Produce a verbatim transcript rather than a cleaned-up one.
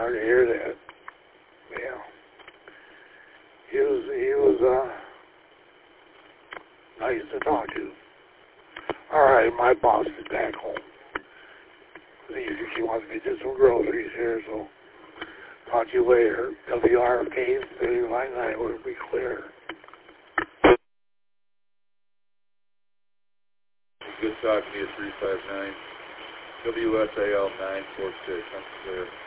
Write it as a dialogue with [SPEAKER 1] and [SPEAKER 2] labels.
[SPEAKER 1] Sorry to hear that. Yeah. He was, he was, uh, nice to talk to. All right, my boss is back home. She, she wants me to do some groceries here, so talk to you later. W R K thirty-nine nine will be clear.
[SPEAKER 2] Good talking to you, three five nine. W S A L nine four six. I'm clear.